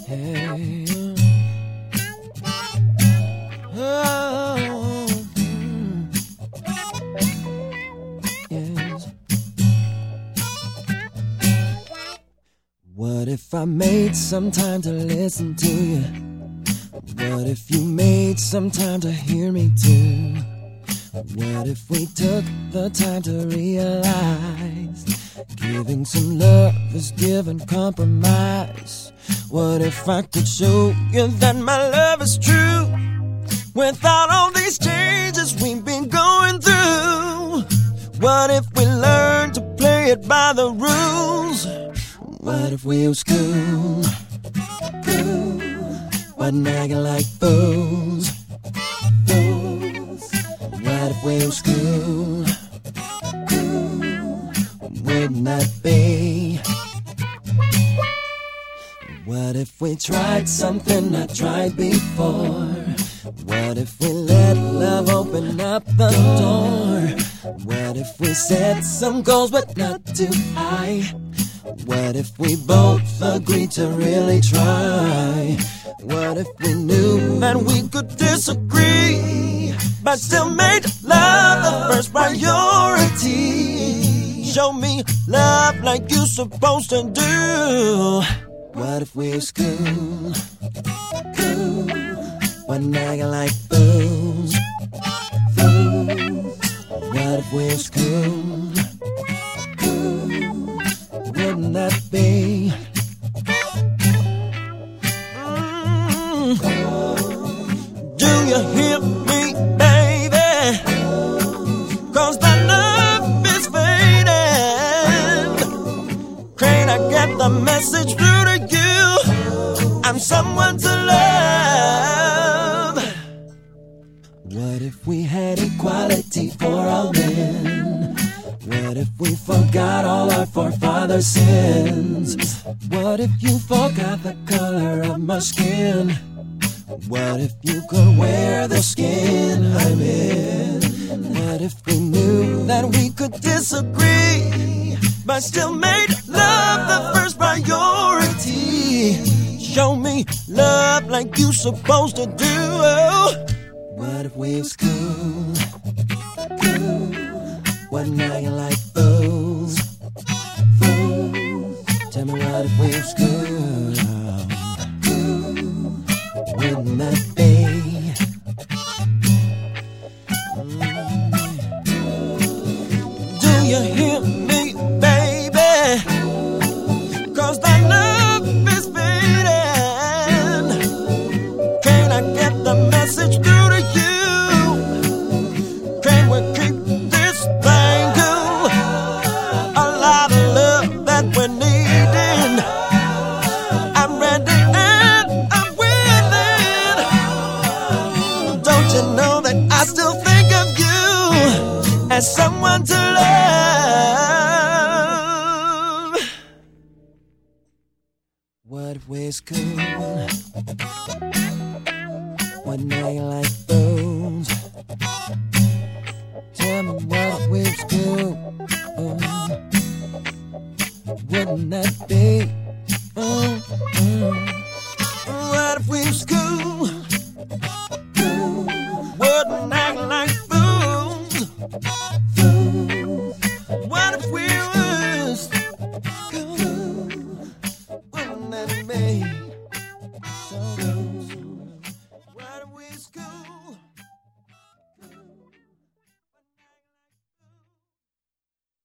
Yeah. Oh, yes. What if I made some time to listen to you? What if you made some time to hear me too? What if we took the time to realize giving some love is giving compromise? What if I could show you that my love is true without all these changes we've been going through? What if we learned to play it by the rules? What if we was cool? Cool. Wasn't acting like fools. Fools. What if we was cool? Cool. Wouldn't that be? What if we tried something not tried before? What if we let love open up the door? What if we set some goals but not too high? What if we both agreed to really try? What if we knew that we could disagree, but still made love the first priority? Show me love like you're supposed to do. What if we was cool? Cool. Wasn't acting like fools. Fools. What if we was cool? Cool. Wouldn't that be? Do you hear me, baby? 'Cause that love is fading. Can't I get the message through to you? I'm someone to love. What if we had equality for all men? What if we forgot all our forefathers' sins? What if you forgot the color of my skin? What if you could wear the skin I'm in? What if we knew that we could disagree, but still made love the first priority? Show me love like you supposed to do. What if we was cool? Cool. Wasn't acting like fools. Fools. Tell me what if we was cool? Cool. Wouldn't that be? Do you hear me, baby? 'Cause that love is fading. Can I get the message through to you? Can we keep this thing cool? A lot of love that we're needing. I'm ready and I'm willing. Don't you know that I still think of you as someone to love? What if we's cool? Wasn't acting like fools. Tell me what if we's cool? Wouldn't that be? What if we was cool? Cool. Wouldn't act like fools. Fools. What if we was cool? Wouldn't that be so cool? What if we was cool?